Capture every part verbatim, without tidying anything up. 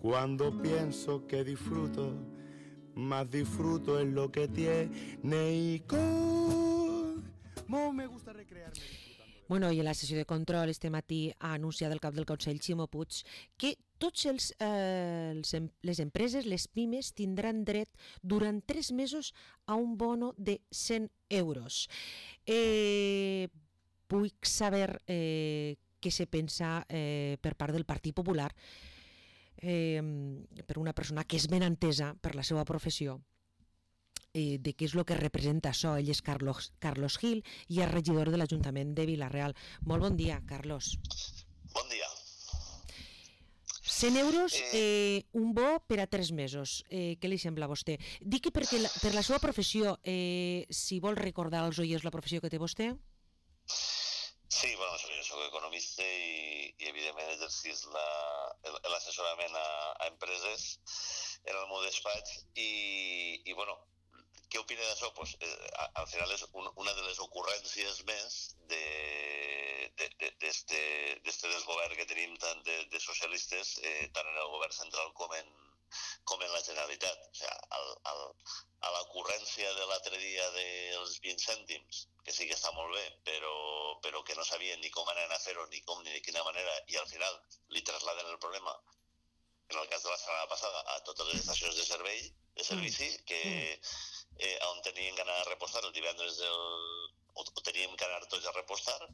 Cuando pienso que disfruto, más disfruto en lo que tiene y cómo me gusta recrearme. Bueno, i en la sessió de control este matí ha anunciat el cap del Consell, Ximo Puig, que tots els, eh, els, les empreses, les pimes, tindran dret durant tres mesos a un bono de cent euros. Eh, vull saber eh, què se pensa eh, per part del Partit Popular, eh, per una persona que és ben entesa per la seva professió, Eh, de què és el que representa això. Ell és Carlos, Carlos Gil i és regidor de l'Ajuntament de Vila-real. Molt bon dia, Carlos. Bon dia. cent euros, eh, un bo per a tres mesos. Eh, què li sembla a vostè? Dic que perquè la, per la seva professió, eh, si vol recordar als oients la professió que té vostè? Sí, bueno, jo soc economista i, i evidentment exercís l'assessorament a, a empreses en el meu despatx i, i bueno, què opina d'això? Pues, eh, al final és un, una de les ocurrències més d'este de, de, desgovern que tenim tant de, de socialistes, eh, tant en el govern central com en, com en la Generalitat. O sigui, el, el, a l'ocurrència de l'altre dia dels vint cèntims, que sí que està molt bé, però, però que no sabien ni com anaven a fer-ho, ni com, ni de quina manera, i al final li trasladen el problema, en el cas de la setmana passada, a totes les estacions de servei, de servici, que eh, on teníem que anar a repostar el divendres del... o, o teníem que anar tots a repostar,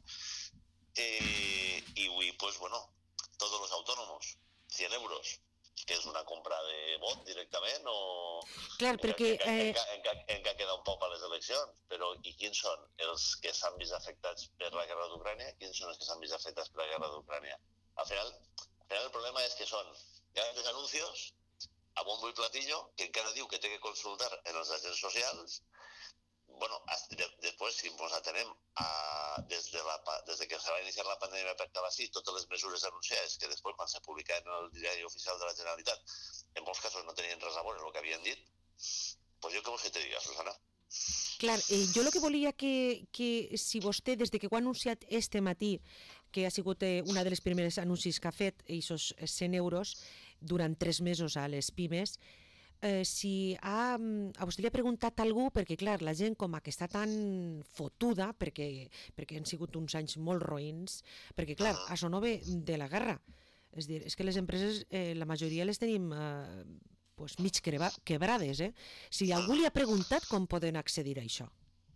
eh, i avui, pues, bueno, tots els autònomos, cent euros, que és una compra de vot directament, o... Clar, perquè... En què eh... ha quedat un poc a les eleccions, però i quins són els que s'han vist afectats per la guerra d'Ucrània? Quins són els que s'han vist afectats per la guerra d'Ucrània? Al final, al final el problema és que són grans anuncios a bombo i platillo, que encara diu que té que consultar en els agents socials. Bueno, de, després, si ens atenem a, des, de la, des de que se va iniciar la pandèmia per acabar així, totes les mesures anunciades que després van ser publicades en el diari oficial de la Generalitat, en molts casos no tenien res a veure el que havien dit, doncs jo què vols que te diga, Susana? Clar, eh, jo el que volia que, que si vostè, des de que ho ha anunciat este matí, que ha sigut eh, una de les primeres anuncis que ha fet, aquests cent euros durant tres mesos a les pimes, eh, si ha, a vostè li ha preguntat a algú, perquè clar, la gent com que està tan fotuda, perquè, perquè han sigut uns anys molt roïns, perquè clar, això no ve de la guerra, és dir, és que les empreses, eh, la majoria les tenim eh, pues, mig quebrades, eh? Si algú li ha preguntat com poden accedir a això.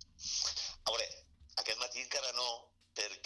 A veure, aquest matí encara no,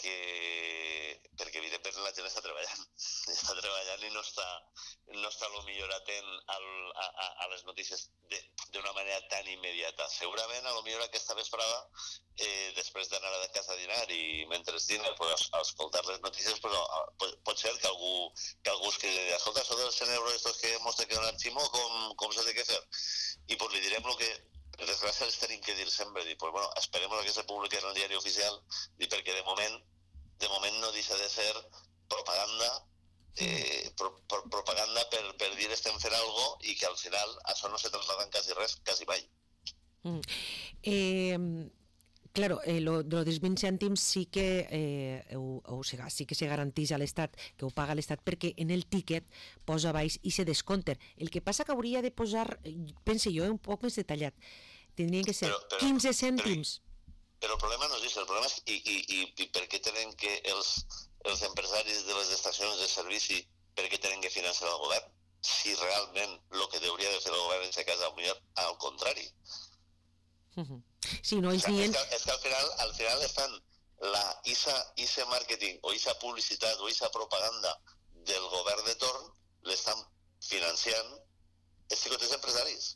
perquè, perquè evidentment la gent està treballant, està treballant i no està, no està lo millor atent al, a, a les notícies d'una manera tan immediata. Segurament, a lo millor aquesta vesprada, eh, després d'anar a casa a dinar i mentre dina, pues, a escoltar les notícies, però pues, pot ser que algú, que algú es quedi, escolta, això dels cent euros estos que mos té que donar Ximo, com, com s'ha de què fer? I pues li direm el que per desgràcia els tenim que dir sempre, dir, pues, bueno, esperem que se publiqui en el diari oficial, dir, perquè de moment, de moment no deixa de ser propaganda, eh, pro, pro, propaganda per, per dir estem fent algo i que al final això no se traslada en quasi res, quasi mai. Mm. Eh, claro, eh, lo, lo dels vint cèntims sí que eh, o, o sea, sí que se garanteix a l'Estat, que ho paga l'Estat, perquè en el tíquet posa baix i se descompten. El que passa que hauria de posar, pense jo, un poc més detallat, tindrien que ser però, però, quinze cèntims. Però, però el problema no és això, el problema és i, i, i, i per què tenen que els, els empresaris de les estacions de servici, per què tenen que financiar el govern? Si realment el que hauria de fer el govern en aquest cas és al contrari. Uh-huh. Sí, no, o sea, dient... és, que, és que al final, al final estan la ISA, ISA marketing o ISA publicitat o ISA propaganda del govern de torn l'estan financiant els xicotes empresaris.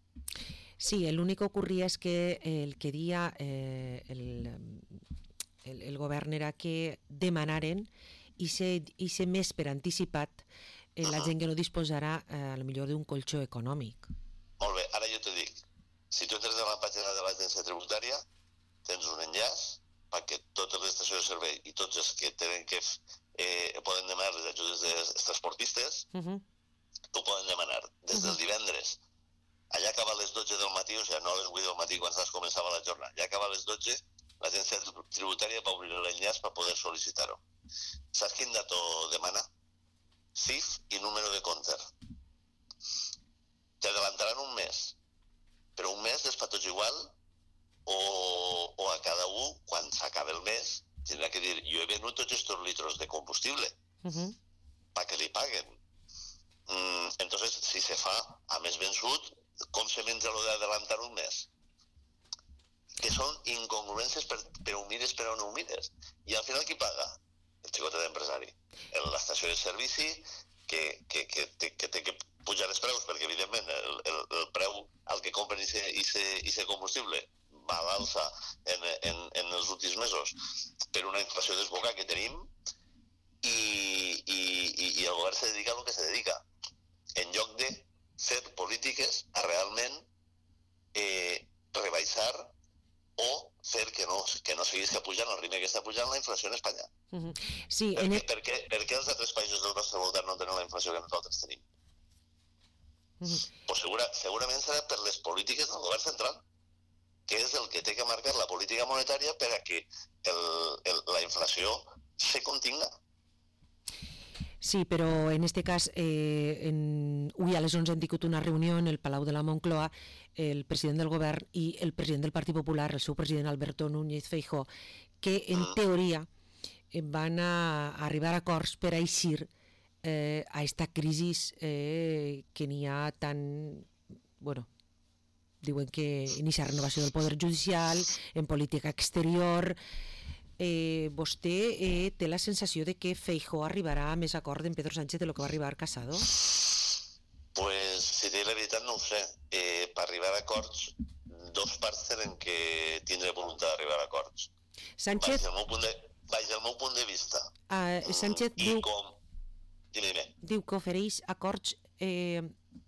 Sí, l'únic que ocorria és que el que dia eh, el, el, el govern era que demanaren i ser, i ser més per anticipat eh, la gent que no disposarà eh, a lo millor d'un colxó econòmic. Molt bé, ara jo te dic, si tu entres a la pàgina de l'agència tributària tens un enllaç perquè totes les estacions de servei i tots els que tenen que eh, poden demanar les ajudes dels transportistes uh-huh. ho poden demanar des del divendres. Allà acaba a les dotze del matí, o sigui, no a les vuit del matí quan saps començava la jornada. Allà acaba a les dotze, l'agència tributària va obrir l'enllaç per poder sol·licitar-ho. Saps quin dato demana? C I F i número de compte. t'adelantaran un mes, però un mes és per tots igual, o, o a cada un, quan s'acabe el mes, tindrà que dir, jo he venut tots estos litros de combustible, Uh-huh. para que li paguen. Mm, entonces, si se fa a mes vençut, com se menja lo de adelantar un mes? Que són incongruències per, per ho mires, per on ho mires. I al final qui paga? El xicotet d'empresari. L'estació de servici que, que, que, que, que té que pujar els preus, perquè evidentment el, el, el preu al que compren aquest combustible va a l'alça en, en, en els últims mesos per una inflació desbocada que tenim i, i, i, i el govern se dedica a lo que se dedica. En lloc de fer polítiques a realment eh, rebaixar o fer que no, que no seguís que pujant al ritme que està pujant la inflació en Espanya. Uh-huh. Sí, Per, en... què, per, què, per què els altres països del nostre voltant no tenen la inflació que nosaltres tenim? Uh-huh. Pues segura, segurament serà per les polítiques del govern central, que és el que té que marcar la política monetària per a que el, el, la inflació se continga. Sí, però en este cas, eh, en... avui a les onze hem tingut una reunió en el Palau de la Moncloa, el president del govern i el president del Partit Popular, el seu president Alberto Núñez Feijóo, que en teoria van a arribar a acords per a eixir eh, a esta crisi eh, que n'hi ha tan... Bueno, diuen que iniciar renovació del poder judicial, en política exterior... Eh, vostè eh, té la sensació de que Feijóo arribarà a més acord en Pedro Sánchez de lo que va arribar Casado? Pues, si té la veritat, no ho sé. Eh, per arribar a acords, dos parts tenen que tindre voluntat d'arribar a acords. Sánchez... Baix del meu punt de, baix del meu punt de vista. Uh, Sánchez mm, diu, com... dime, dime. diu que ofereix acords eh,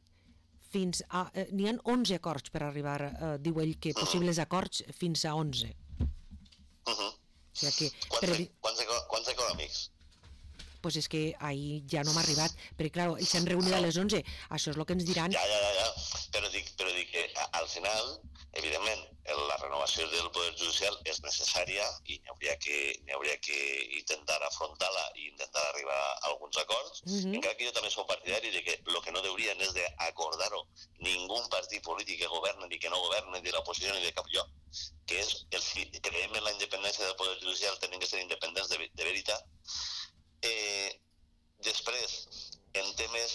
fins a... Eh, n'hi ha onze acords per arribar, eh, diu ell, que possibles acords fins a onze. Uh-huh. O sigui que... Quants, però, quants, quants econòmics? pues és que ahir ja no m'ha arribat, perquè clar, ells s'han reunit a les onze, això és el que ens diran. Ja, ja, ja, ja. Però dic, però dic que al final, evidentment, la renovació del poder judicial és necessària i n'hi hauria que, n'hi hauria que intentar afrontar-la i intentar arribar a alguns acords, Uh-huh. encara que jo també soc partidari de que el que no deurien és d'acordar-ho ningú partit polític que governa ni que no governa, ni de l'oposició ni de cap lloc, que és el si creiem en la independència del poder judicial tenen que ser independents de, de veritat. Eh, després, en temes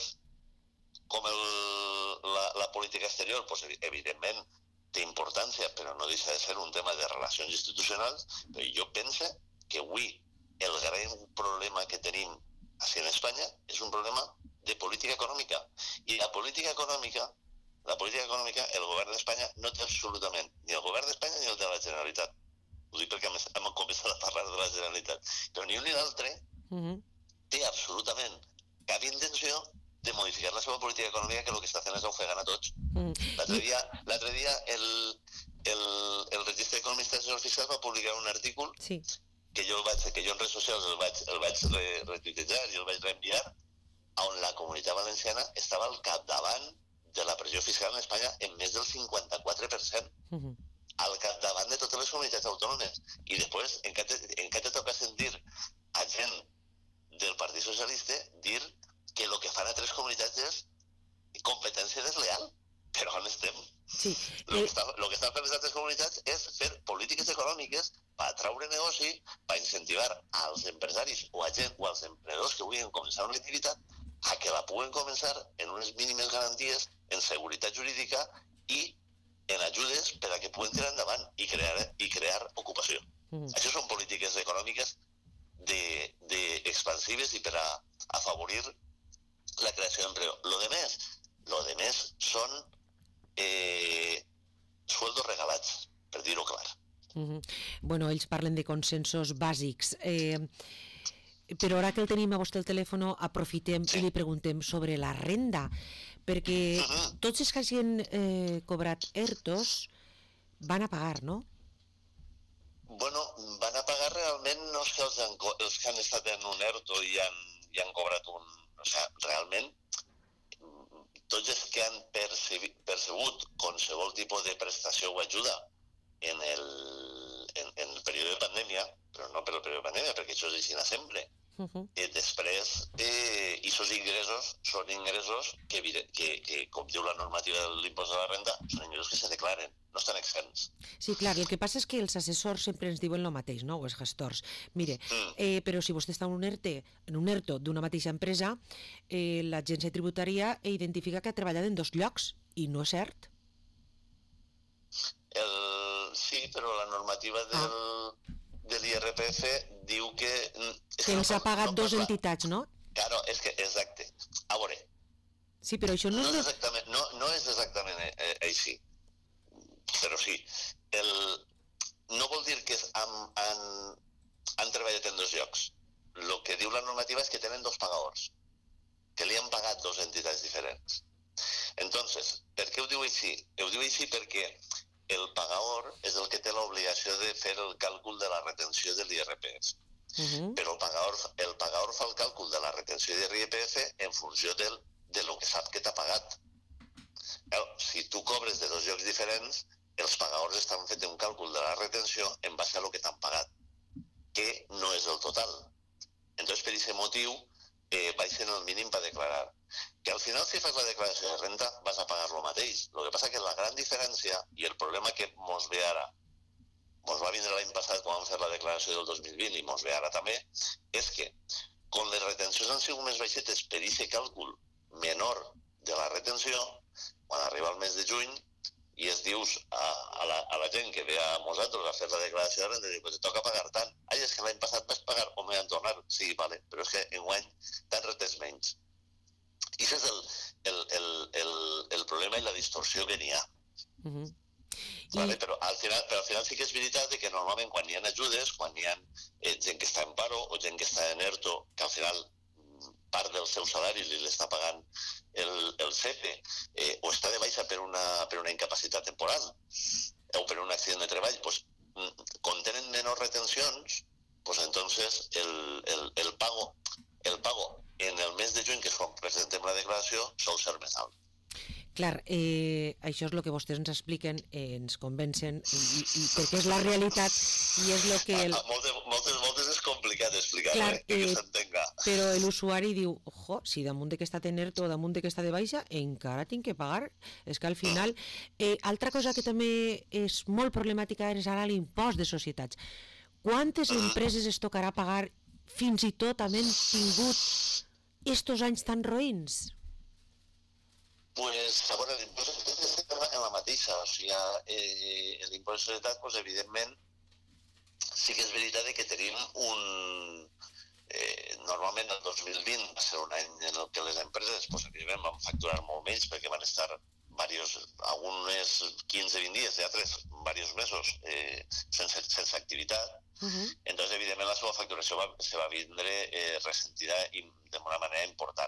com el, la, la política exterior, pues, evidentment té importància, però no deixa de ser un tema de relacions institucionals, però jo penso que avui el gran problema que tenim així en Espanya és un problema de política econòmica. I la política econòmica, la política econòmica, el govern d'Espanya no té absolutament, ni el govern d'Espanya ni el de la Generalitat. Ho dic perquè hem començat a parlar de la Generalitat. Però ni un ni l'altre Uh-huh. té absolutament cap intenció de modificar la seva política econòmica, que el que està fent és ofegant a tots. Uh-huh. L'altre dia, l'altre dia el, el, el registre d'economistes fiscals va publicar un article Sí. que jo, el vaig, que jo en redes socials el vaig, el vaig re, retuitejar i el vaig reenviar, on la Comunitat Valenciana estava al capdavant de la pressió fiscal en Espanya en més del cinquanta-quatre per cent. Uh-huh. Al capdavant de totes les comunitats autònomes. I després, en què te, en què te toca sentir a gent del Partit Socialista dir que el que fan a tres comunitats és competència desleal. Però on estem? Sí. El Eh, que, està, lo que estan fent les altres comunitats és fer polítiques econòmiques per atraure negoci, per incentivar als empresaris o a gent o als emprenedors que vulguin començar una activitat a que la puguen començar en unes mínimes garanties, en seguretat jurídica i en ajudes per a que puguen tirar endavant i crear, i crear ocupació. uh-huh. Això són polítiques econòmiques de, de expansives i per a afavorir la creació d'empleo. Lo de més, lo de més són eh, sueldos regalats, per dir-ho clar. Uh-huh. Bueno, ells parlen de consensos bàsics. Eh, però ara que el tenim a vostè el telèfon, aprofitem Sí. i li preguntem sobre la renda, perquè Uh-huh. tots els que hagin eh, cobrat ERTOs van a pagar, no? Bueno, van a pagar realment no els que, els han, co- els que han estat en un ERTO i han, i han cobrat un... O sigui, realment, tots els que han percebut, percebut qualsevol tipus de prestació o ajuda en el, en, en el període de pandèmia, però no per el període de pandèmia, perquè això és així sempre, Uh-huh. I després, eh, aquests ingressos són ingressos que, que, que, com diu la normativa de l'impost de la renda, són ingressos que se declaren, no estan exempts. Sí, clar, el que passa és que els assessors sempre ens diuen el mateix, no?, o els gestors. Mire, mm. eh, però si vostè està en un ERTE, en un ERTO d'una mateixa empresa, eh, l'agència tributària identifica que ha treballat en dos llocs, i no és cert. El, sí, però la normativa del... Ah. de l'I R P F diu que... Que els ha pagat no, dos parla. entitats, no? Claro, és que, exacte. A veure... Sí, però això no, no és... Exactament, no, no és exactament eh, així, però sí. El, no vol dir que han, han, han treballat en dos llocs. El que diu la normativa és que tenen dos pagadors, que li han pagat dos entitats diferents. Entonces, per què ho diu així? Ho diu així perquè el pagador és el que té l'obligació de fer el càlcul de la retenció de l'I R P F. Uh-huh. Però el pagador, el pagador fa el càlcul de la retenció de l'I R P F en funció del, de lo que sap que t'ha pagat. Si tu cobres de dos llocs diferents, els pagadors estan fent un càlcul de la retenció en base a lo que t'han pagat, que no és el total. Entonces, per aquest motiu, eh, baixen el mínim per declarar. Que al final, si fas la declaració de renta, vas a pagar lo mateix. El que passa que la gran diferència, i el problema que mos ve ara, mos va vindre l'any passat quan vam fer la declaració del dos mil vint i mos ve ara també, és que, quan les retencions han sigut més baixetes per aquest càlcul menor de la retenció, quan arriba el mes de juny, i es dius a, a, la, a la gent que ve a nosaltres a fer la declaració de renta, diu, pues te toca pagar tant. Ai, és que l'any passat vas pagar o m'he tornar. Sí, vale, però és que enguany t'han retès menys. I això és el, el, el, el, el problema i la distorsió que n'hi ha. Uh-huh. Vale, I... però, al final, però al final sí que és veritat que normalment quan hi ha ajudes, quan hi ha eh, gent que està en paro o gent que està en ERTO, que al final part del seu salari li l'està pagant el, el C E P E, eh, o està de baixa per una, per una incapacitat temporal o per un accident de treball, pues, quan tenen menors retencions, pues entonces el, el, el pago el pago en el mes de juny, que és quan presentem la declaració, sol ser més alt. Clar, eh, això és el que vostès ens expliquen, eh, ens convencen, i, i perquè és la realitat i és el que... El... A, a moltes, moltes, moltes és complicat explicar-ho, eh, que eh, s'entenga. Però l'usuari diu, ojo, si damunt de que està en ERTO o damunt de que està de baixa, encara tinc que pagar. És que al final... Eh, altra cosa que també és molt problemàtica és ara l'impost de societats. Quantes empreses es tocarà pagar fins i tot havent tingut estos anys tan roïns? Pues, a veure, l'impost de societats estem en la mateixa, o sigui, eh, l'impost de societats, pues, evidentment, sí que és veritat que tenim un... Eh, normalment el dos mil vint va ser un any en el que les empreses, pues, evidentment, van facturar molt menys perquè van estar varios, algunes quinze vint dies, ja tres, diversos mesos eh, sense, sense activitat. Uh-huh. Entonces, evidentment, la seva facturació va, se va vindre eh, ressentida d'una manera important.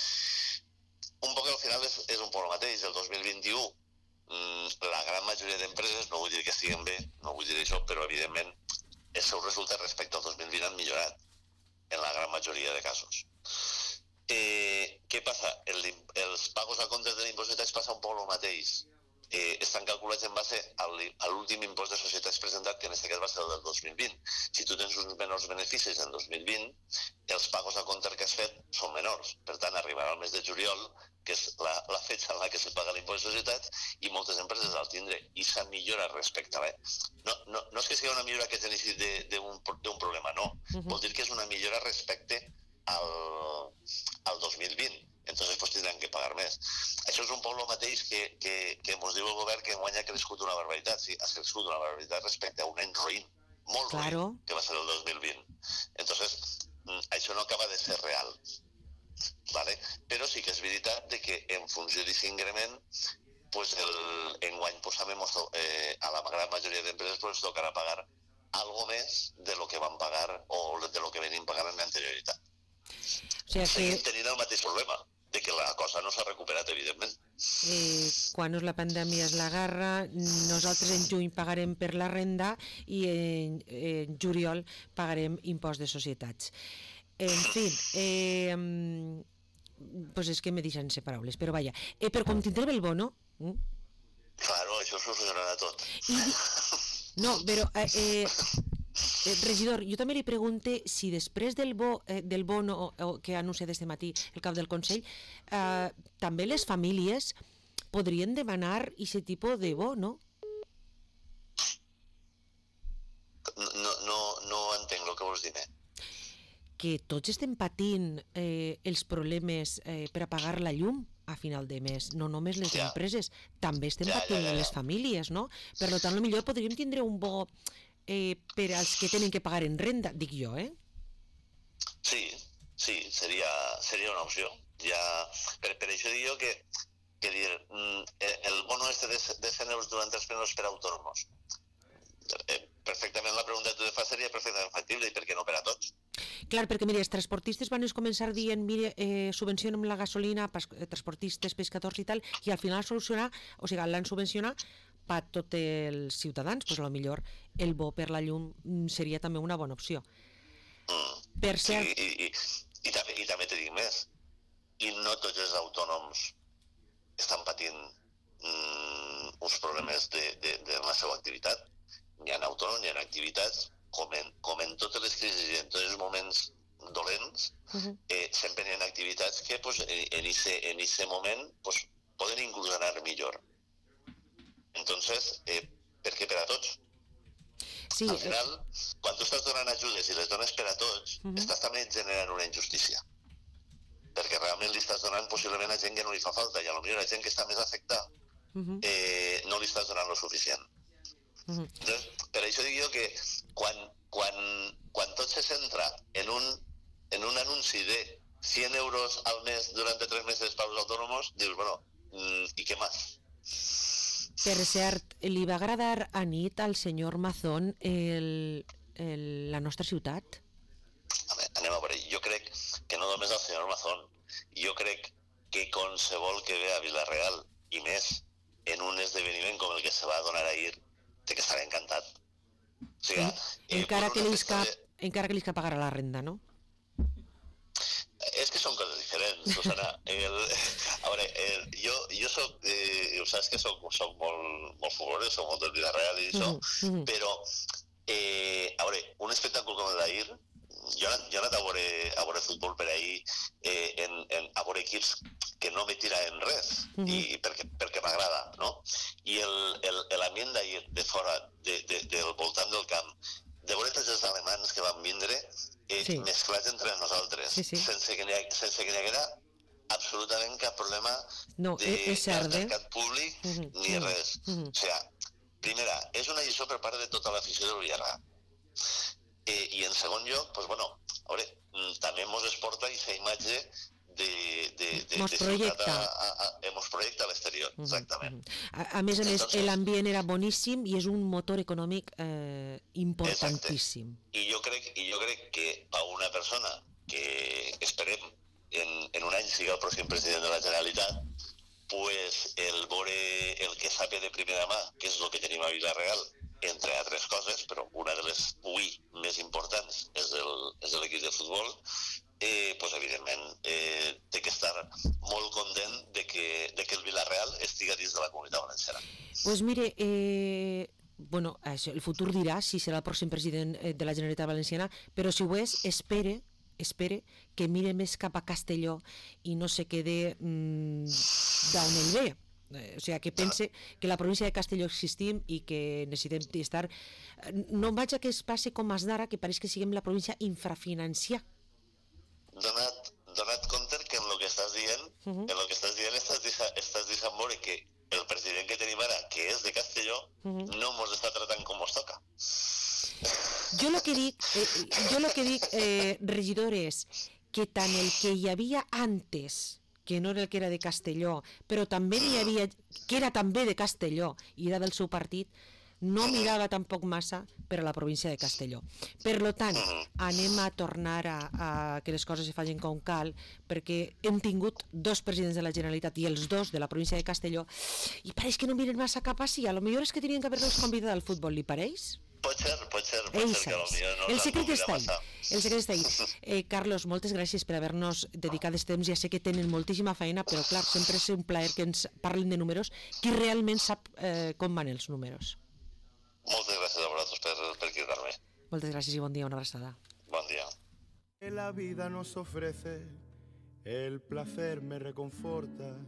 Un poc al final és, és un poc el mateix. El dos mil vint-i-u, la gran majoria d'empreses, no vull dir que estiguen bé, no vull dir això, però evidentment els seus resultats respecte al dos mil vint han millorat en la gran majoria de casos. Eh, què passa? El, els pagos a comptes de l'impost de societats passa un poc el mateix. Eh, estan calculats en base al, a l'últim impost de societats presentat, que en aquest cas va ser el del dos mil vint. Si tu tens uns menors beneficis en dos mil vint, els pagos a compte que has fet són menors. Per tant, arribarà al mes de juliol, que és la, la fetge en la que se paga l'impost de societats, i moltes empreses al tindre i s'ha millorat respecte a l'any. No, no, no és que sigui una millora que teneixi d'un problema, no. Uh-huh. Vol dir que és una millora respecte al, al dos mil vint. Entonces pues tindran que pagar més. Això és un poc el mateix que, que, que ens diu el govern que enguany ha crescut una barbaritat. Sí, ha crescut una barbaritat respecte a un any roïn, molt claro. roïn, que va ser el dos mil vint. Entonces, això no acaba de ser real. ¿Vale? Però sí que és veritat de que en funció d'aquest increment, pues el, enguany pues, eh, a la gran majoria d'empreses pues, tocarà pagar algo més de lo que van pagar o de lo que venim pagant en anterioritat. O sigui que... Seguim tenint el mateix problema, de que la cosa no s'ha recuperat, evidentment. Eh, quan la pandèmia es l'agarra, nosaltres en juny pagarem per la renda i en, en juliol pagarem impost de societats. En fi, eh, pues és que me deixen sense paraules, però vaja. Eh, però com tindrem el bono... Mm? Claro, això solucionarà tot. I, no, però... Eh, eh, Eh, regidor, jo també li pregunte si després del bo, eh, del bo no, que ha anunciat este matí el cap del Consell, eh, també les famílies podrien demanar aquest tipus de bo, no? No, no, no entenc el que vols dir, eh? Que tots estem patint eh, els problemes eh, per a pagar la llum a final de mes, no només les Ja. empreses, també estem Ja, ja, patint ja, ja. les famílies, no? Per tant, potser podríem tindre un bo eh, per als que tenen que pagar en renda, dic jo, eh? Sí, sí, seria, seria una opció. Ja, per, per això dic jo que, que dir, el bono este de, de cent euros durant tres mesos per a autònoms, eh, perfectament la pregunta que tu te fas seria perfectament factible, i per què no per a tots? Clar, perquè mira, els transportistes van començar dient, mire, eh, subvencionem la gasolina, pas, eh, transportistes, pescadors i tal, i al final solucionar, o sigui, l'han subvencionat per tots els ciutadans, doncs potser el bo per la llum seria també una bona opció. Mm. Per cert... Sí, i, i, i, també, i també te dic més, i no tots els autònoms estan patint mm, uns problemes de, de, de la seva activitat. Hi ha autònoms, hi ha activitats, com en, com en totes les crisis i en tots els moments dolents, uh-huh. eh, sempre hi ha activitats que pues, en aquest moment pues, poden inclús anar millor. Entonces, eh, per què per a tots? Sí, al final, eh... quan tu estàs donant ajudes i les dones per a tots, uh-huh. estàs també generant una injustícia. Perquè realment li estàs donant possiblement a gent que no li fa falta, i a lo millor a gent que està més afectada uh-huh. eh, no li estàs donant lo suficient. Uh-huh. Entonces, per això dic jo que quan, quan, quan tot se centra en un, en un anunci de cent euros al mes durant tres mesos per als autònoms, dius, bueno, i què més? Per cert, li va agradar a nit al senyor Mazón el, el, la nostra ciutat? A veure, anem a veure, jo crec que no només al senyor Mazón, jo crec que qualsevol que ve a Vila-real, i més en un esdeveniment com el que se va donar ahir, té que estar encantat. O sigui, en, eh, encara, que li de... encara que li que pagar la renda, no? És que són coses diferents, Susana. El, a veure, el, jo, jo soc, eh, ho saps que soc, soc molt, molt futbolero, soc molt del Vila-real i això, mm-hmm. però, eh, a veure, un espectacle com el d'ahir, jo he anat, jo he anat a, veure, a veure futbol per ahir, eh, en, en, a veure equips que no me tiraven res, mm-hmm. i perquè, perquè m'agrada, no? I l'ambient d'ahir, de fora, de, de, del voltant del camp, de veure tots els alemans que van vindre, eh, sí. mesclats entre nosaltres, sí, sí. sense que n'hi ha, haguera absolutament cap problema no, de cert, mercat públic mm-hmm. ni mm-hmm. res. Mm-hmm. O sigui, primera, és una lliçó per part de tota l'afició del Villarreal. Eh, I en segon lloc, pues, bueno, a veure, també mos exporta aquesta imatge de, de, de, mos de projecta. ciutat a, a, a, mos projecta a l'exterior, uh-huh, exactament. Uh-huh. A, a més a més, Entonces, l'ambient era boníssim i és un motor econòmic eh, importantíssim. Exacte. I jo crec, i jo crec que a una persona que esperem en, en un any sigui el pròxim president de la Generalitat, pues el veure el que sabe de primera mà, que és el que tenim a Vila-real, entre altres coses, però una de les avui més importants és l'equip de futbol, eh, pues, evidentment eh, té que estar molt content de que, de que el Vila-real estigui dins de la Comunitat Valenciana. Pues mire, eh, bueno, això, el futur dirà si serà el pròxim president de la Generalitat Valenciana, però si ho és, espere, espere que mire més cap a Castelló i no se quede mmm, d'on ell ve. O sigui, que pense que la província de Castelló existim i que necessitem estar... No vaig a que es passi com es d'ara, que pareix que siguem la província infrafinanciada. Donat, donat compte que en el que estàs dient, uh-huh. en el que estàs dient estàs, estàs deixant veure que el president que tenim ara, que és de Castelló, uh-huh. no mos està tratant com mos toca. Jo lo que dic, eh, jo lo que dic eh, regidor, és que tant el que hi havia antes, que no era el que era de Castelló, però també hi havia, que era també de Castelló i era del seu partit, no mirava tampoc massa per a la província de Castelló. Per lo tant, anem a tornar a, a que les coses se facin com cal, perquè hem tingut dos presidents de la Generalitat i els dos de la província de Castelló, i pareix que no miren massa cap així. A lo millor és que tenien que haver-los convidat al futbol, li pareix? Pot ser, pot ser, pot ser que potser no el secret està ahí. El secret està ahí. Eh, Carlos, moltes gràcies per haver-nos dedicat aquest temps. Ja sé que tenen moltíssima feina, però clar, sempre és un plaer que ens parlin de números. Qui realment sap eh, com van els números? Moltes gràcies a vosaltres per, per cridar-me. Moltes gràcies i bon dia, una abraçada. Bon dia. La vida nos ofrece, el placer me reconforta.